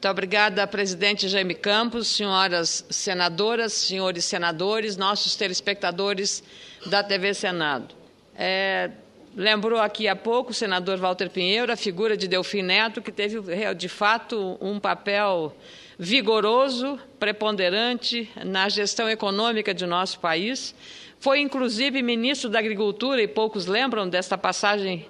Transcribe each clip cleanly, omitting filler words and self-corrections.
Muito obrigada, presidente Jaime Campos, senhoras senadoras, senhores senadores, nossos telespectadores da TV Senado. Lembrou aqui há pouco o senador Walter Pinheiro a figura de Delfim Neto, que teve, de fato, um papel vigoroso, preponderante na gestão econômica de nosso país. Foi, inclusive, ministro da Agricultura, e poucos lembram dessa passagem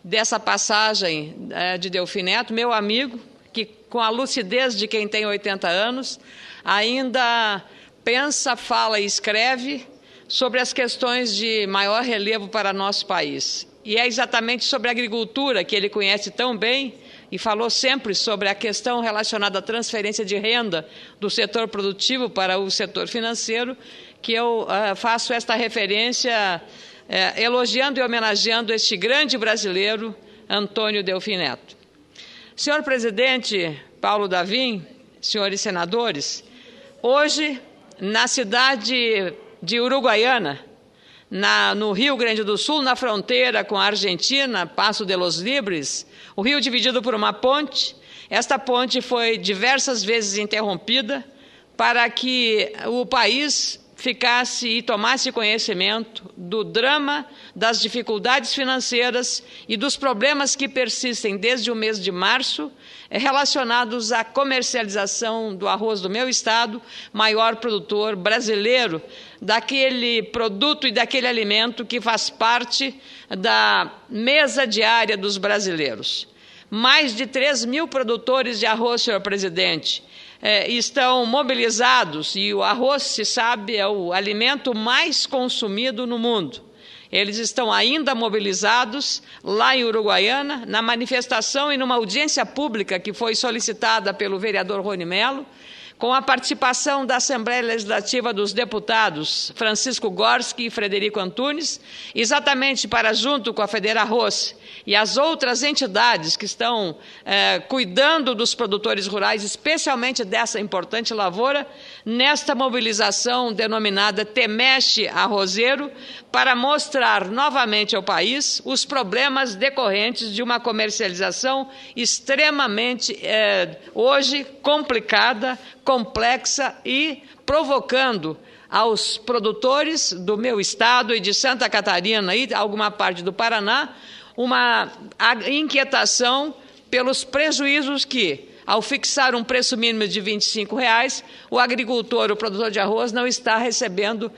de Delfim Neto, meu amigo, que, com a lucidez de quem tem 80 anos, ainda pensa, fala e escreve sobre as questões de maior relevo para nosso país. E é exatamente sobre a agricultura, que ele conhece tão bem, e falou sempre sobre a questão relacionada à transferência de renda do setor produtivo para o setor financeiro, que eu faço esta referência elogiando e homenageando este grande brasileiro, Antônio Delfim Neto. Senhor presidente Paulo Davim, senhores senadores, hoje, na cidade de Uruguaiana, no Rio Grande do Sul, na fronteira com a Argentina, Passo de los Libres, o rio dividido por uma ponte. Esta ponte foi diversas vezes interrompida para que o país ficasse e tomasse conhecimento do drama, das dificuldades financeiras e dos problemas que persistem desde o mês de março, relacionados à comercialização do arroz do meu estado, maior produtor brasileiro, daquele produto e daquele alimento que faz parte da mesa diária dos brasileiros. Mais de 3 mil produtores de arroz, senhor presidente, estão mobilizados, e o arroz, se sabe, é o alimento mais consumido no mundo. Eles estão ainda mobilizados lá em Uruguaiana, na manifestação e numa audiência pública que foi solicitada pelo vereador Rony Mello, com a participação da Assembleia Legislativa dos Deputados Francisco Gorski e Frederico Antunes, exatamente para, junto com a Federarroz e as outras entidades que estão cuidando dos produtores rurais, especialmente dessa importante lavoura, nesta mobilização denominada Temexe Arrozeiro, para mostrar novamente ao país os problemas decorrentes de uma comercialização extremamente, hoje, complicada, complexa e provocando aos produtores do meu estado e de Santa Catarina e alguma parte do Paraná uma inquietação pelos prejuízos que, ao fixar um preço mínimo de R$ 25,00, o agricultor, o produtor de arroz, não está recebendo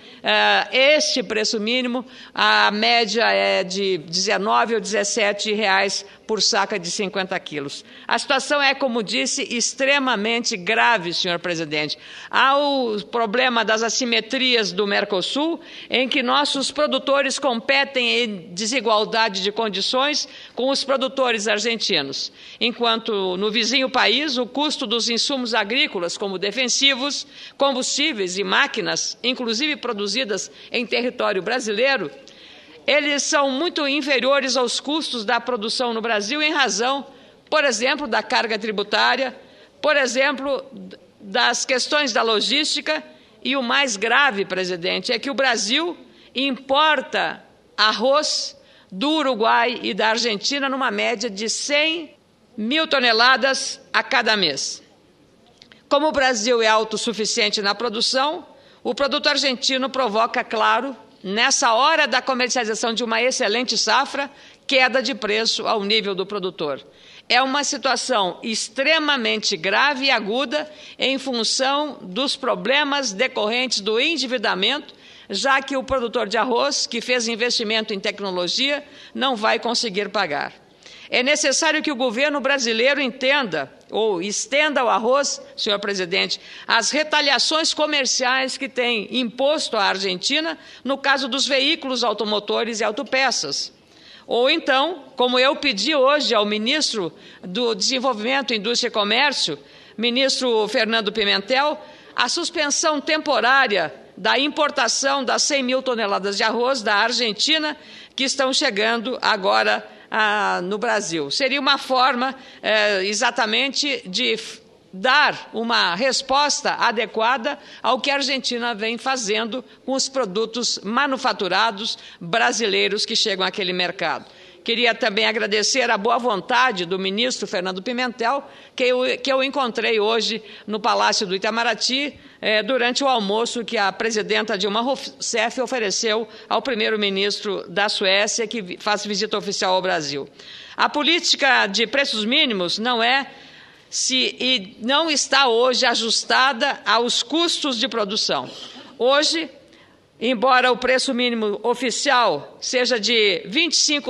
este preço mínimo. A média é de R$ 19 ou R$ 17,00 por saca de 50 quilos. A situação é, como disse, extremamente grave, senhor presidente. Há o problema das assimetrias do Mercosul, em que nossos produtores competem em desigualdade de condições com os produtores argentinos, enquanto no vizinho país o custo dos insumos agrícolas, como defensivos, combustíveis e máquinas, inclusive produzidas em território brasileiro, eles são muito inferiores aos custos da produção no Brasil em razão, por exemplo, da carga tributária, por exemplo, das questões da logística, e o mais grave, presidente, é que o Brasil importa arroz do Uruguai e da Argentina numa média de 100 mil toneladas a cada mês. Como o Brasil é autossuficiente na produção, o produto argentino provoca, claro, nessa hora da comercialização de uma excelente safra, queda de preço ao nível do produtor. É uma situação extremamente grave e aguda em função dos problemas decorrentes do endividamento, já que o produtor de arroz, que fez investimento em tecnologia, não vai conseguir pagar. É necessário que o governo brasileiro entenda ou estenda ao arroz, senhor presidente, as retaliações comerciais que tem imposto à Argentina no caso dos veículos automotores e autopeças. Ou então, como eu pedi hoje ao ministro do Desenvolvimento, Indústria e Comércio, ministro Fernando Pimentel, a suspensão temporária da importação das 100 mil toneladas de arroz da Argentina que estão chegando agora no Brasil. Seria uma forma exatamente de dar uma resposta adequada ao que a Argentina vem fazendo com os produtos manufaturados brasileiros que chegam àquele mercado. Queria também agradecer a boa vontade do ministro Fernando Pimentel, que eu encontrei hoje no Palácio do Itamaraty, durante o almoço que a presidenta Dilma Rousseff ofereceu ao primeiro-ministro da Suécia, que faz visita oficial ao Brasil. A política de preços mínimos não está hoje ajustada aos custos de produção. Hoje, embora o preço mínimo oficial seja de R$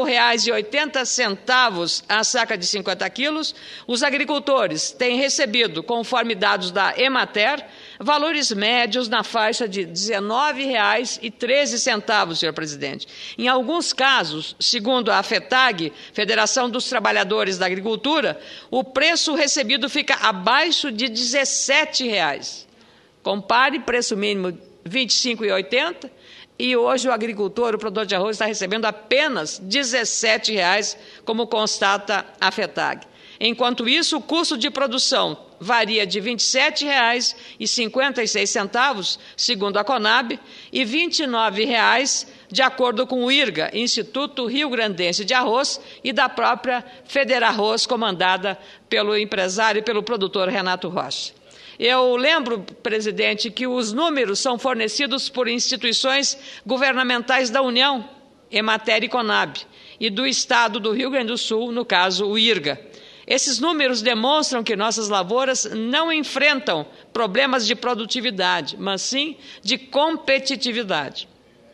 25,80 a saca de 50 quilos, os agricultores têm recebido, conforme dados da Emater, valores médios na faixa de R$ 19,13, senhor presidente. Em alguns casos, segundo a FETAG, Federação dos Trabalhadores da Agricultura, o preço recebido fica abaixo de R$ 17,00. Compare preço mínimo R$ 25,80 e hoje o agricultor, o produtor de arroz, está recebendo apenas R$ 17,00, como constata a FETAG. Enquanto isso, o custo de produção varia de R$ 27,56, segundo a Conab, e R$ 29,00, de acordo com o IRGA, Instituto Rio Grandense de Arroz, e da própria Federarroz, comandada pelo empresário e pelo produtor Renato Rocha. Eu lembro, presidente, que os números são fornecidos por instituições governamentais da União, Emater e Conab, e do Estado do Rio Grande do Sul, no caso, o IRGA. Esses números demonstram que nossas lavouras não enfrentam problemas de produtividade, mas sim de competitividade.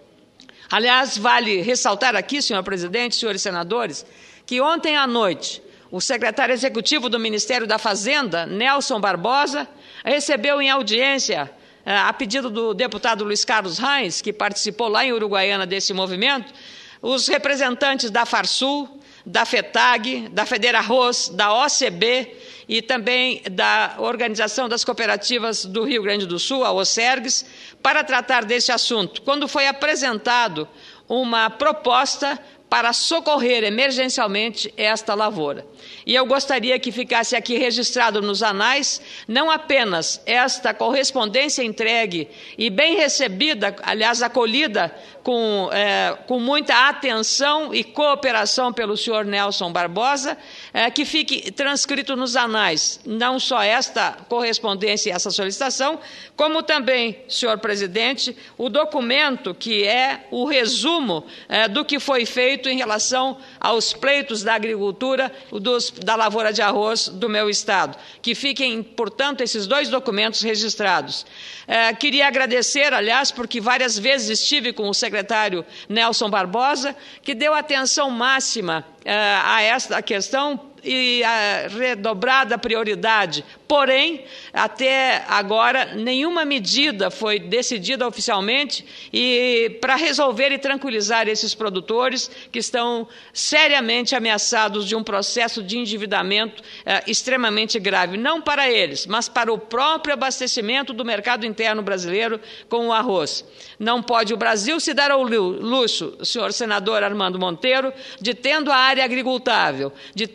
Aliás, vale ressaltar aqui, senhor presidente, senhores senadores, que ontem à noite o secretário executivo do Ministério da Fazenda, Nelson Barbosa, recebeu em audiência, a pedido do deputado Luiz Carlos Reis, que participou lá em Uruguaiana desse movimento, os representantes da Farsul, da FETAG, da Federarroz, da OCB e também da Organização das Cooperativas do Rio Grande do Sul, a OCERGS, para tratar desse assunto, quando foi apresentado uma proposta para socorrer emergencialmente esta lavoura. E eu gostaria que ficasse aqui registrado nos anais não apenas esta correspondência entregue e bem recebida, aliás, acolhida com muita atenção e cooperação pelo senhor Nelson Barbosa, que fique transcrito nos anais, não só esta correspondência e essa solicitação, como também, senhor presidente, o documento que é o resumo do que foi feito em relação aos pleitos da agricultura, da lavoura de arroz do meu estado. Que fiquem, portanto, esses dois documentos registrados. Queria agradecer, aliás, porque várias vezes estive com o secretário Nelson Barbosa, que deu atenção máxima a esta questão e a redobrada prioridade. Porém, até agora, nenhuma medida foi decidida oficialmente para resolver e tranquilizar esses produtores que estão seriamente ameaçados de um processo de endividamento extremamente grave, não para eles, mas para o próprio abastecimento do mercado interno brasileiro com o arroz. Não pode o Brasil se dar ao luxo, senhor senador Armando Monteiro, de tendo a área agricultável,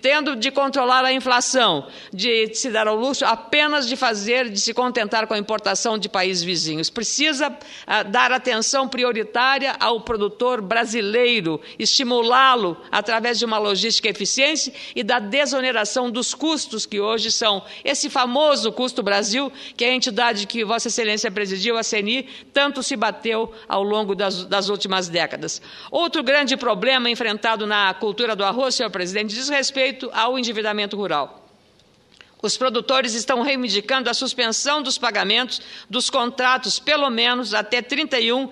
de controlar a inflação, de se dar ao luxo apenas de se contentar com a importação de países vizinhos. Precisa dar atenção prioritária ao produtor brasileiro, estimulá-lo através de uma logística eficiente e da desoneração dos custos que hoje são esse famoso custo Brasil, que a entidade que Vossa Excelência presidiu, a CNI, tanto se bateu ao longo das últimas décadas. Outro grande problema enfrentado na cultura do arroz, senhor presidente, diz respeito ao endividamento rural. Os produtores estão reivindicando a suspensão dos pagamentos dos contratos, pelo menos até 31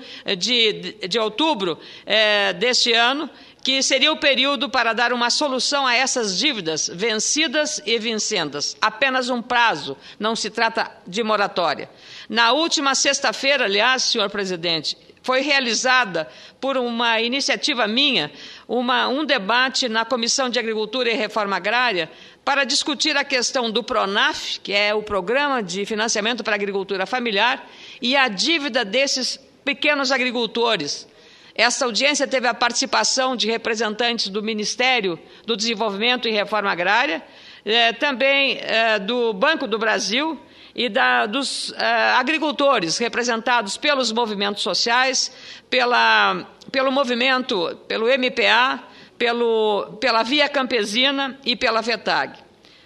de outubro deste ano, que seria o período para dar uma solução a essas dívidas vencidas e vincendas. Apenas um prazo, não se trata de moratória. Na última sexta-feira, aliás, senhor presidente, foi realizada por uma iniciativa minha, um debate na Comissão de Agricultura e Reforma Agrária para discutir a questão do PRONAF, que é o Programa de Financiamento para a Agricultura Familiar, e a dívida desses pequenos agricultores. Essa audiência teve a participação de representantes do Ministério do Desenvolvimento e Reforma Agrária, também do Banco do Brasil e dos agricultores, representados pelos movimentos sociais, pelo MPA, pela Via Campesina e pela FETAG.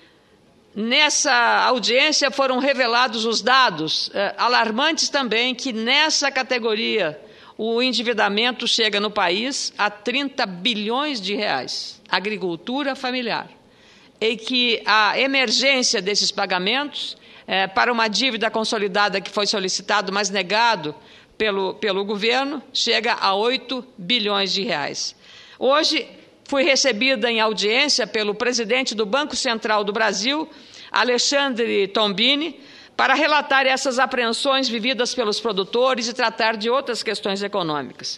Nessa audiência foram revelados os dados alarmantes também, que nessa categoria o endividamento chega no país a 30 bilhões de reais, agricultura familiar, e que a emergência desses pagamentos para uma dívida consolidada que foi solicitado, mas negado pelo governo, chega a 8 bilhões de reais. Hoje fui recebida em audiência pelo presidente do Banco Central do Brasil, Alexandre Tombini, para relatar essas apreensões vividas pelos produtores e tratar de outras questões econômicas.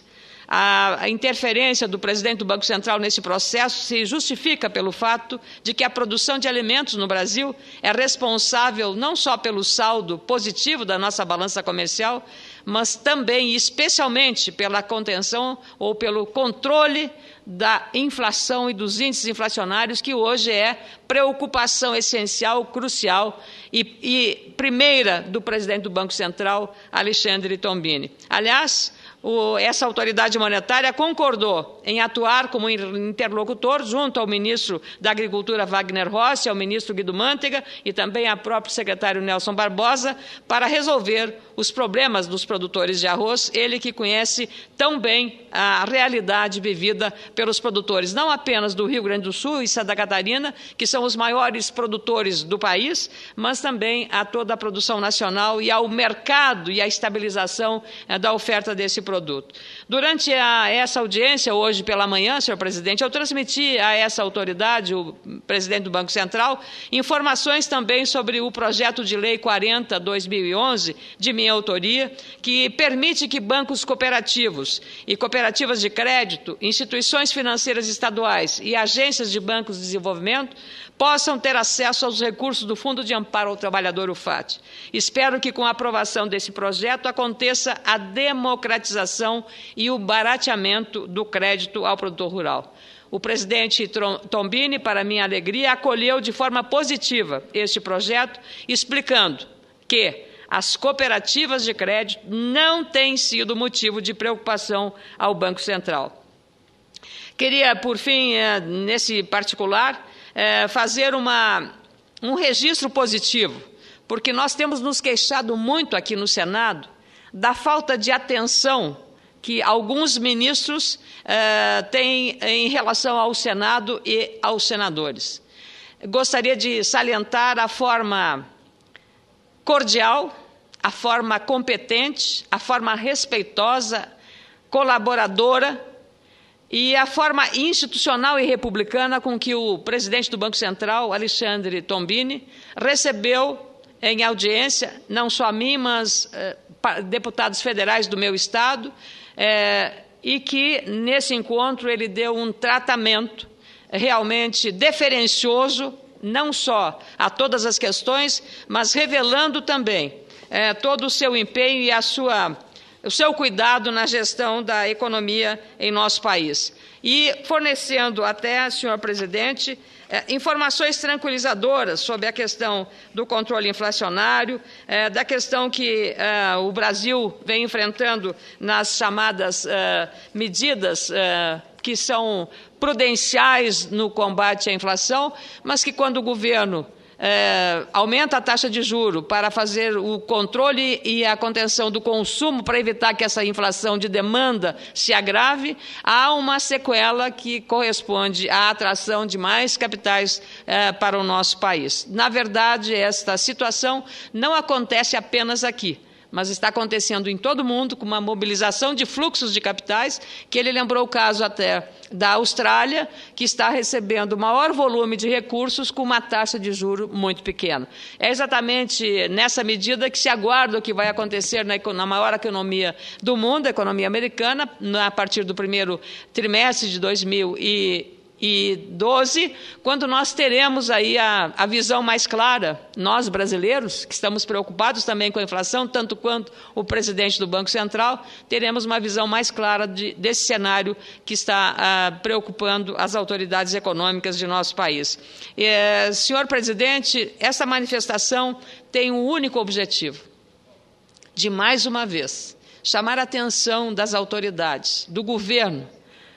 A interferência do presidente do Banco Central nesse processo se justifica pelo fato de que a produção de alimentos no Brasil é responsável não só pelo saldo positivo da nossa balança comercial, mas também e especialmente pela contenção ou pelo controle da inflação e dos índices inflacionários, que hoje é preocupação essencial, crucial e primeira do presidente do Banco Central, Alexandre Tombini. Aliás, essa autoridade monetária concordou em atuar como interlocutor junto ao ministro da Agricultura, Wagner Rossi, ao ministro Guido Mantega e também ao próprio secretário Nelson Barbosa, para resolver os problemas dos produtores de arroz, ele que conhece tão bem a realidade vivida pelos produtores, não apenas do Rio Grande do Sul e Santa Catarina, que são os maiores produtores do país, mas também a toda a produção nacional e ao mercado e à estabilização da oferta desse produto. Durante essa audiência, hoje pela manhã, senhor presidente, eu transmiti a essa autoridade, o presidente do Banco Central, informações também sobre o projeto de lei 40/2011, de minha autoria, que permite que bancos cooperativos e cooperativas de crédito, instituições financeiras estaduais e agências de bancos de desenvolvimento possam ter acesso aos recursos do Fundo de Amparo ao Trabalhador, o FAT. Espero que, com a aprovação desse projeto, aconteça a democratização e o barateamento do crédito ao produtor rural. O presidente Tombini, para minha alegria, acolheu de forma positiva este projeto, explicando que as cooperativas de crédito não têm sido motivo de preocupação ao Banco Central. Queria, por fim, nesse particular, fazer um registro positivo, porque nós temos nos queixado muito aqui no Senado da falta de atenção que alguns ministros têm em relação ao Senado e aos senadores. Gostaria de salientar a forma cordial, a forma competente, a forma respeitosa, colaboradora e a forma institucional e republicana com que o presidente do Banco Central, Alexandre Tombini, recebeu em audiência, não só a mim, mas deputados federais do meu estado, e que, nesse encontro, ele deu um tratamento realmente deferencioso, não só a todas as questões, mas revelando também todo o seu empenho e o seu cuidado na gestão da economia em nosso país. E fornecendo até, senhor presidente, informações tranquilizadoras sobre a questão do controle inflacionário, da questão que o Brasil vem enfrentando nas chamadas medidas que são prudenciais no combate à inflação, mas que quando o governo aumenta a taxa de juros para fazer o controle e a contenção do consumo para evitar que essa inflação de demanda se agrave, há uma sequela que corresponde à atração de mais capitais para o nosso país. Na verdade, esta situação não acontece apenas aqui, mas está acontecendo em todo o mundo, com uma mobilização de fluxos de capitais, que ele lembrou o caso até da Austrália, que está recebendo maior volume de recursos com uma taxa de juro muito pequena. É exatamente nessa medida que se aguarda o que vai acontecer na maior economia do mundo, a economia americana, a partir do primeiro trimestre de 2012, quando nós teremos aí a visão mais clara, nós brasileiros, que estamos preocupados também com a inflação, tanto quanto o presidente do Banco Central, teremos uma visão mais clara desse cenário que está preocupando as autoridades econômicas de nosso país. Senhor presidente, essa manifestação tem um único objetivo, de mais uma vez chamar a atenção das autoridades, do governo,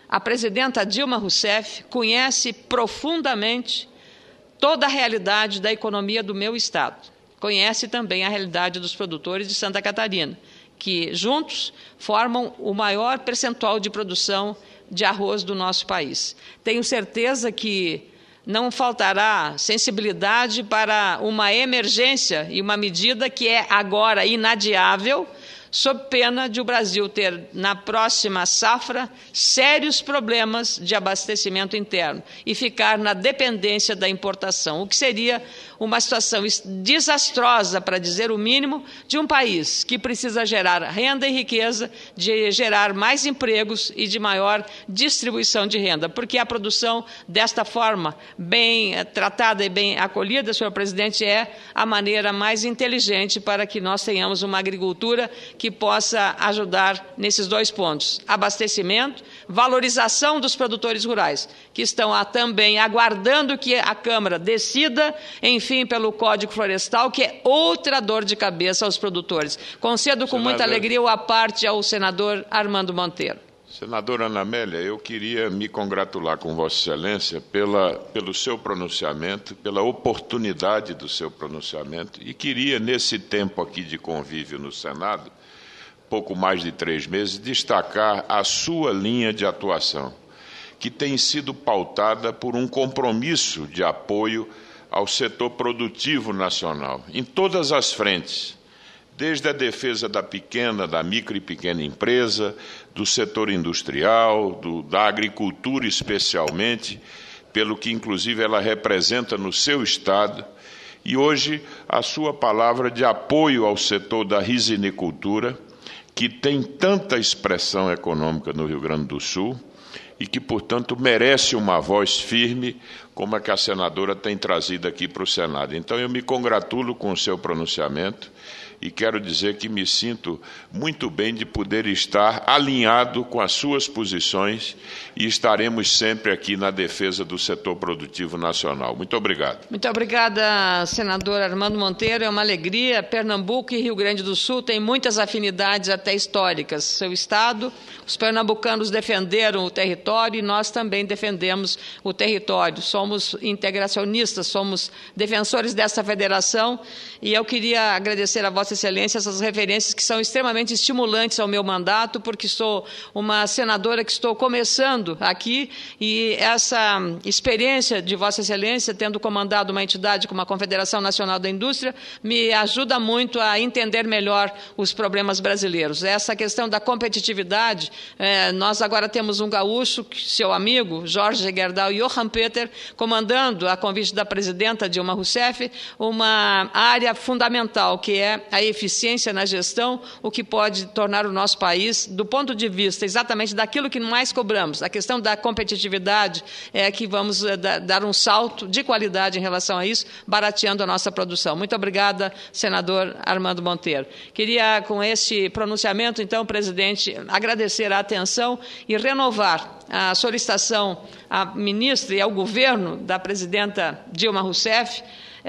a presidenta Dilma Rousseff conhece profundamente toda a realidade da economia do meu estado. Conhece também a realidade dos produtores de Santa Catarina, que juntos formam o maior percentual de produção de arroz do nosso país. Tenho certeza que não faltará sensibilidade para uma emergência e uma medida que é agora inadiável, sob pena de o Brasil ter, na próxima safra, sérios problemas de abastecimento interno e ficar na dependência da importação, o que seria uma situação desastrosa, para dizer o mínimo, de um país que precisa gerar renda e riqueza, de gerar mais empregos e de maior distribuição de renda, porque a produção desta forma, bem tratada e bem acolhida, senhor presidente, é a maneira mais inteligente para que nós tenhamos uma agricultura que possa ajudar nesses dois pontos: abastecimento, valorização dos produtores rurais, que estão também aguardando que a Câmara decida, enfim, pelo Código Florestal, que é outra dor de cabeça aos produtores. Concedo com muita alegria a parte ao senador Armando Monteiro. Senadora Ana Amélia, eu queria me congratular com Vossa Excelência pelo seu pronunciamento, pela oportunidade do seu pronunciamento, e queria, nesse tempo aqui de convívio no Senado, pouco mais de 3 meses, destacar a sua linha de atuação, que tem sido pautada por um compromisso de apoio ao setor produtivo nacional, em todas as frentes, desde a defesa da pequena, da micro e pequena empresa, do setor industrial, da agricultura especialmente, pelo que inclusive ela representa no seu estado, e hoje a sua palavra de apoio ao setor da risinicultura, que tem tanta expressão econômica no Rio Grande do Sul e que, portanto, merece uma voz firme, como a que a senadora tem trazido aqui para o Senado. Então, eu me congratulo com o seu pronunciamento e quero dizer que me sinto muito bem de poder estar alinhado com as suas posições e estaremos sempre aqui na defesa do setor produtivo nacional. Muito obrigado. Muito obrigada, senador Armando Monteiro. É uma alegria. Pernambuco e Rio Grande do Sul têm muitas afinidades até históricas. Seu estado, os pernambucanos defenderam o território e nós também defendemos o território. Somos integracionistas, somos defensores dessa federação, e eu queria agradecer a Vossa Excelência essas referências que são extremamente estimulantes ao meu mandato, porque sou uma senadora que estou começando aqui, e essa experiência de Vossa Excelência, tendo comandado uma entidade como a Confederação Nacional da Indústria, me ajuda muito a entender melhor os problemas brasileiros. Essa questão da competitividade, nós agora temos um gaúcho, seu amigo, Jorge Gerdau e Johann Peter, comandando, a convite da presidenta Dilma Rousseff, uma área fundamental, que é a eficiência na gestão, o que pode tornar o nosso país, do ponto de vista exatamente daquilo que mais cobramos, a questão da competitividade, é que vamos dar um salto de qualidade em relação a isso, barateando a nossa produção. Muito obrigada, senador Armando Monteiro. Queria, com este pronunciamento, então, presidente, agradecer a atenção e renovar a solicitação à ministra e ao governo da presidenta Dilma Rousseff,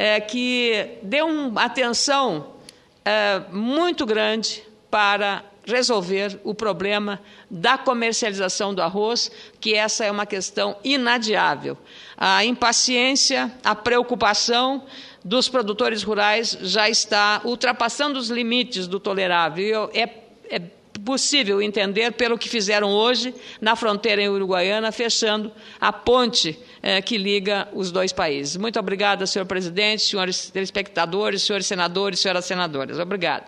que dê uma atenção muito grande para resolver o problema da comercialização do arroz, que essa é uma questão inadiável. A impaciência, a preocupação dos produtores rurais já está ultrapassando os limites do tolerável. É possível entender pelo que fizeram hoje na fronteira em Uruguaiana, fechando a ponte que liga os dois países. Muito obrigada, senhor presidente, senhores telespectadores, senhores senadores, senhoras senadoras. Obrigado.